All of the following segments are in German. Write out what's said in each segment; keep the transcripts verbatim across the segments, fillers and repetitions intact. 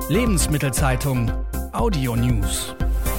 Lebensmittelzeitung Audio News.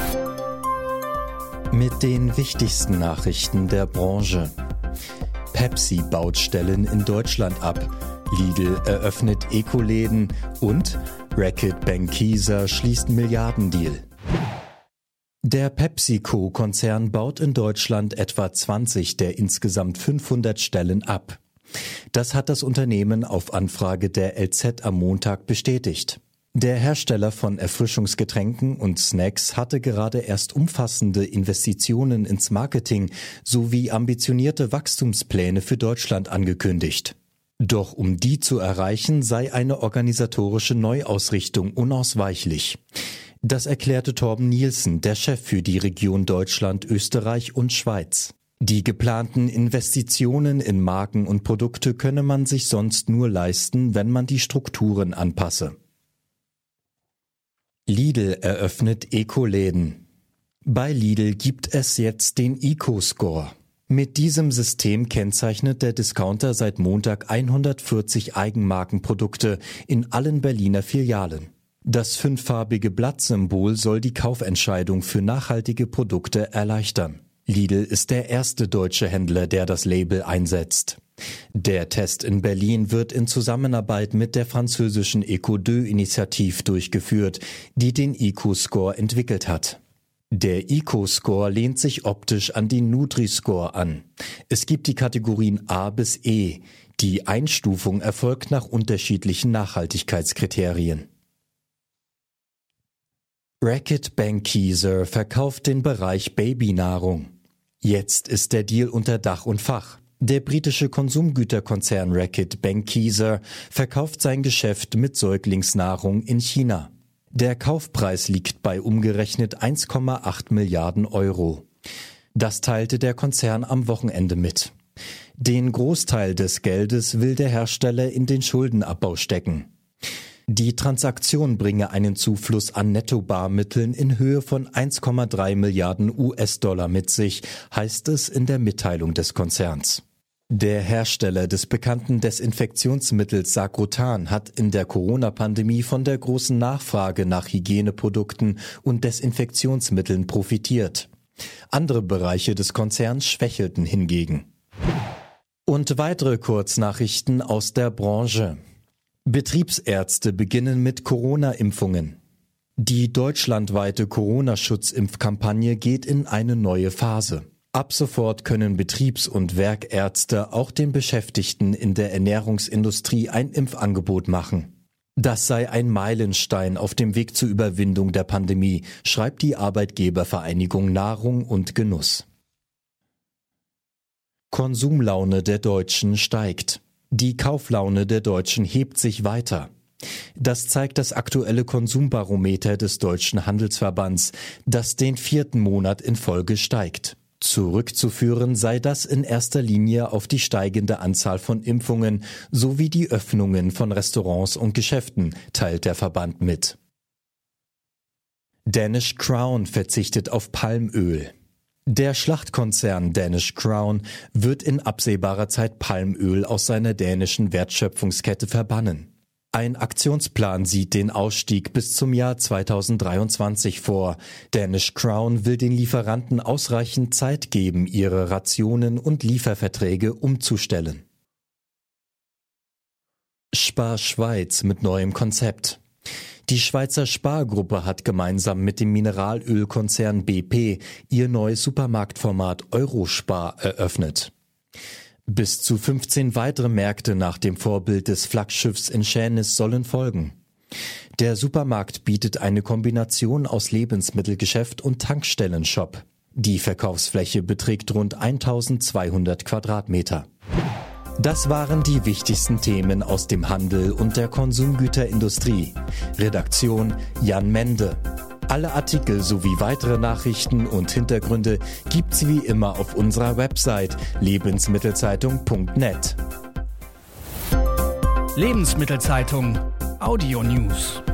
Mit den wichtigsten Nachrichten der Branche. Pepsi baut Stellen in Deutschland ab. Lidl eröffnet Eco-Läden und Reckitt Benckiser schließt Milliardendeal. Der PepsiCo-Konzern baut in Deutschland etwa zwanzig der insgesamt fünfhundert Stellen ab. Das hat das Unternehmen auf Anfrage der L Z am Montag bestätigt. Der Hersteller von Erfrischungsgetränken und Snacks hatte gerade erst umfassende Investitionen ins Marketing sowie ambitionierte Wachstumspläne für Deutschland angekündigt. Doch um die zu erreichen, sei eine organisatorische Neuausrichtung unausweichlich. Das erklärte Torben Nielsen, der Chef für die Region Deutschland, Österreich und Schweiz. Die geplanten Investitionen in Marken und Produkte könne man sich sonst nur leisten, wenn man die Strukturen anpasse. Lidl eröffnet Eco-Läden. Bei Lidl gibt es jetzt den Eco-Score. Mit diesem System kennzeichnet der Discounter seit Montag hundertvierzig Eigenmarkenprodukte in allen Berliner Filialen. Das fünffarbige Blattsymbol soll die Kaufentscheidung für nachhaltige Produkte erleichtern. Lidl ist der erste deutsche Händler, der das Label einsetzt. Der Test in Berlin wird in Zusammenarbeit mit der französischen Eco-deux-Initiative durchgeführt, die den Eco-Score entwickelt hat. Der Eco-Score lehnt sich optisch an den Nutri-Score an. Es gibt die Kategorien A bis E. Die Einstufung erfolgt nach unterschiedlichen Nachhaltigkeitskriterien. Reckitt Benckiser verkauft den Bereich Babynahrung. Jetzt ist der Deal unter Dach und Fach. Der britische Konsumgüterkonzern Reckitt Benckiser verkauft sein Geschäft mit Säuglingsnahrung in China. Der Kaufpreis liegt bei umgerechnet eins Komma acht Milliarden Euro. Das teilte der Konzern am Wochenende mit. Den Großteil des Geldes will der Hersteller in den Schuldenabbau stecken. Die Transaktion bringe einen Zufluss an Nettobarmitteln in Höhe von eins Komma drei Milliarden U S-Dollar mit sich, heißt es in der Mitteilung des Konzerns. Der Hersteller des bekannten Desinfektionsmittels Sagrotan hat in der Corona-Pandemie von der großen Nachfrage nach Hygieneprodukten und Desinfektionsmitteln profitiert. Andere Bereiche des Konzerns schwächelten hingegen. Und weitere Kurznachrichten aus der Branche. Betriebsärzte beginnen mit Corona-Impfungen. Die deutschlandweite Corona-Schutzimpfkampagne geht in eine neue Phase. Ab sofort können Betriebs- und Werkärzte auch den Beschäftigten in der Ernährungsindustrie ein Impfangebot machen. Das sei ein Meilenstein auf dem Weg zur Überwindung der Pandemie, schreibt die Arbeitgebervereinigung Nahrung und Genuss. Konsumlaune der Deutschen steigt. Die Kauflaune der Deutschen hebt sich weiter. Das zeigt das aktuelle Konsumbarometer des Deutschen Handelsverbands, das den vierten Monat in Folge steigt. Zurückzuführen sei das in erster Linie auf die steigende Anzahl von Impfungen sowie die Öffnungen von Restaurants und Geschäften, teilt der Verband mit. Danish Crown verzichtet auf Palmöl. Der Schlachtkonzern Danish Crown wird in absehbarer Zeit Palmöl aus seiner dänischen Wertschöpfungskette verbannen. Ein Aktionsplan sieht den Ausstieg bis zum Jahr zweitausenddreiundzwanzig vor. Danish Crown will den Lieferanten ausreichend Zeit geben, ihre Rationen und Lieferverträge umzustellen. Spar Schweiz mit neuem Konzept. Die Schweizer Spar-Gruppe hat gemeinsam mit dem Mineralölkonzern B P ihr neues Supermarktformat Eurospar eröffnet. Bis zu fünfzehn weitere Märkte nach dem Vorbild des Flaggschiffs in Schänis sollen folgen. Der Supermarkt bietet eine Kombination aus Lebensmittelgeschäft und Tankstellenshop. Die Verkaufsfläche beträgt rund eintausendzweihundert Quadratmeter. Das waren die wichtigsten Themen aus dem Handel und der Konsumgüterindustrie. Redaktion Jan Mende. Alle Artikel sowie weitere Nachrichten und Hintergründe gibt's wie immer auf unserer Website lebensmittelzeitung punkt net. Lebensmittelzeitung Audio News.